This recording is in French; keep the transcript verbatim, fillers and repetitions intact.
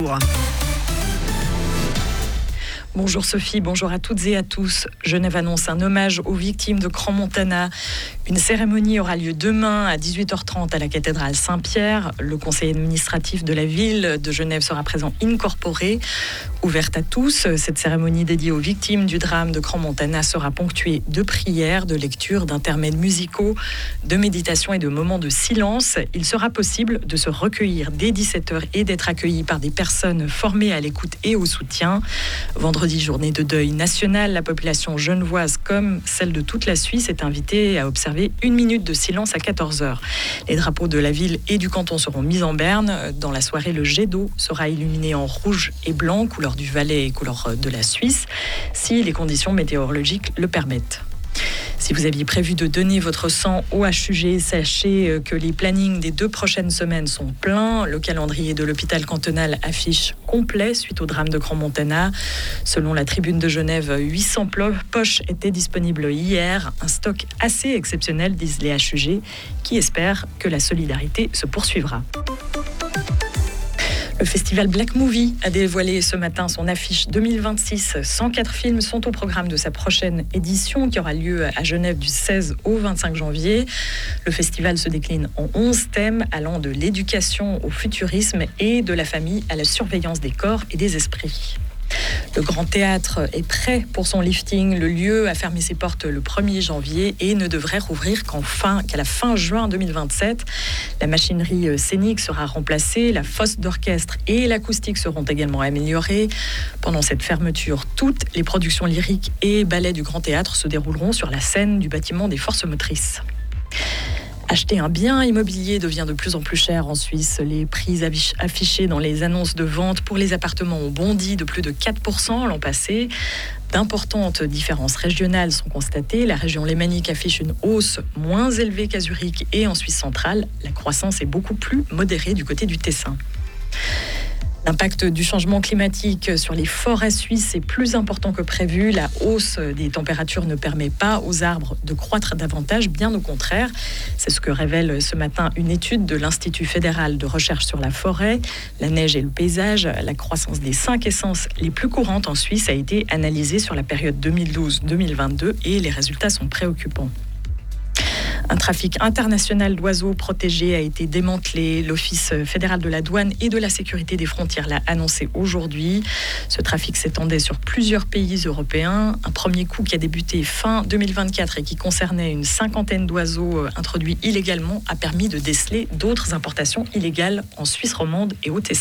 Bonjour Sophie, bonjour à toutes et à tous. Genève annonce un hommage aux victimes de Crans-Montana. Une cérémonie aura lieu demain à dix-huit heures trente à la cathédrale Saint-Pierre. Le conseil administratif de la ville de Genève sera présent in corpore. Ouverte à tous, cette cérémonie dédiée aux victimes du drame de Crans-Montana sera ponctuée de prières, de lectures, d'intermèdes musicaux, de méditation et de moments de silence. Il sera possible de se recueillir dès dix-sept heures et d'être accueilli par des personnes formées à l'écoute et au soutien. Vendredi, journée de deuil national, la population genevoise comme celle de toute la Suisse est invitée à observer une minute de silence à quatorze heures. Les drapeaux de la ville et du canton seront mis en berne. Dans la soirée, le jet d'eau sera illuminé en rouge et blanc, couleur du Valais et couleur de la Suisse, si les conditions météorologiques le permettent. Si vous aviez prévu de donner votre sang au H U G, sachez que les plannings des deux prochaines semaines sont pleins. Le calendrier de l'hôpital cantonal affiche complet suite au drame de Crans-Montana. Selon la Tribune de Genève, huit cents poches étaient disponibles hier. Un stock assez exceptionnel, disent les H U G, qui espèrent que la solidarité se poursuivra. Le festival Black Movie a dévoilé ce matin son affiche deux mille vingt-six. cent quatre films sont au programme de sa prochaine édition qui aura lieu à Genève du seize au vingt-cinq janvier. Le festival se décline en onze thèmes allant de l'éducation au futurisme et de la famille à la surveillance des corps et des esprits. Le Grand Théâtre est prêt pour son lifting. Le lieu a fermé ses portes le premier janvier et ne devrait rouvrir qu'en fin, qu'à la fin juin deux mille vingt-sept. La machinerie scénique sera remplacée, la fosse d'orchestre et l'acoustique seront également améliorées. Pendant cette fermeture, toutes les productions lyriques et ballets du Grand Théâtre se dérouleront sur la scène du bâtiment des Forces motrices. Acheter un bien immobilier devient de plus en plus cher en Suisse. Les prix affichés dans les annonces de vente pour les appartements ont bondi de plus de quatre pour cent l'an passé. D'importantes différences régionales sont constatées. La région lémanique affiche une hausse moins élevée qu'à Zurich et en Suisse centrale. La croissance est beaucoup plus modérée du côté du Tessin. L'impact du changement climatique sur les forêts suisses est plus important que prévu. La hausse des températures ne permet pas aux arbres de croître davantage, bien au contraire. C'est ce que révèle ce matin une étude de l'Institut fédéral de recherche sur la forêt, la neige et le paysage. La croissance des cinq essences les plus courantes en Suisse a été analysée sur la période deux mille douze deux mille vingt-deux et les résultats sont préoccupants. Un trafic international d'oiseaux protégés a été démantelé. L'Office fédéral de la douane et de la sécurité des frontières l'a annoncé aujourd'hui. Ce trafic s'étendait sur plusieurs pays européens. Un premier coup qui a débuté fin deux mille vingt-quatre et qui concernait une cinquantaine d'oiseaux introduits illégalement a permis de déceler d'autres importations illégales en Suisse romande et au Tessin.